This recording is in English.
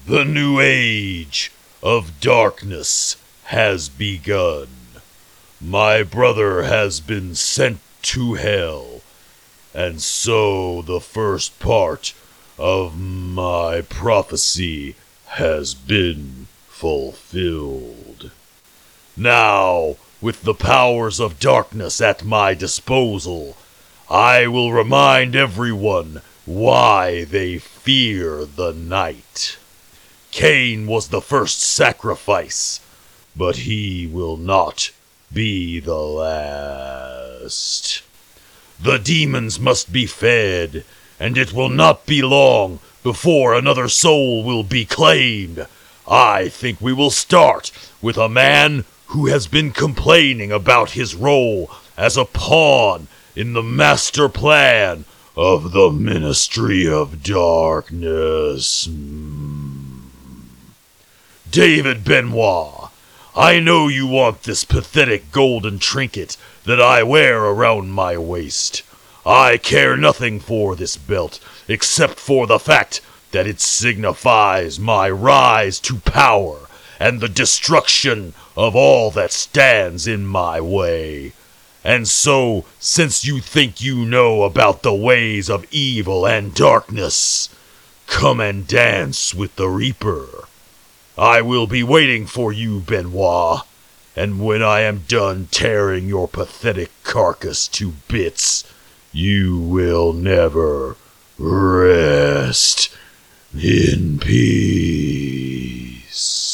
The new age of darkness has begun. My brother has been sent to hell, and so the first part of my prophecy has been fulfilled. Now, with the powers of darkness at my disposal, I will remind everyone why they fear the night. Cain was the first sacrifice, but he will not be the last. The demons must be fed, and it will not be long before another soul will be claimed. I think we will start with a man who has been complaining about his role as a pawn in the master plan of the Ministry of Darkness. David Benoit, I know you want this pathetic golden trinket that I wear around my waist. I care nothing for this belt, except for the fact that it signifies my rise to power and the destruction of all that stands in my way. And so, since you think you know about the ways of evil and darkness, come and dance with the Reaper. I will be waiting for you, Benoit, and when I am done tearing your pathetic carcass to bits, you will never rest in peace.